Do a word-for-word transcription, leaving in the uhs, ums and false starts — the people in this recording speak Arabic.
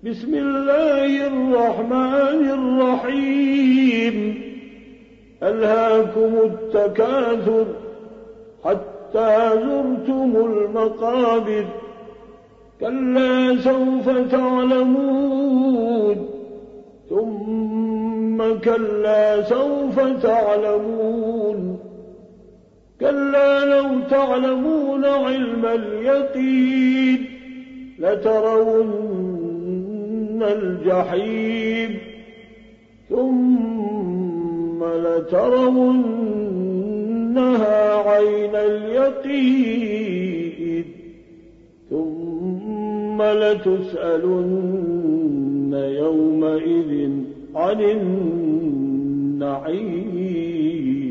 بسم الله الرحمن الرحيم ألهاكم التكاثر حتى زرتم المقابر كلا سوف تعلمون ثم كلا سوف تعلمون كلا لو تعلمون علم اليقين لترون الجحيم ثم لترونها عين اليقين ثم لتسألن يومئذ عن النعيم.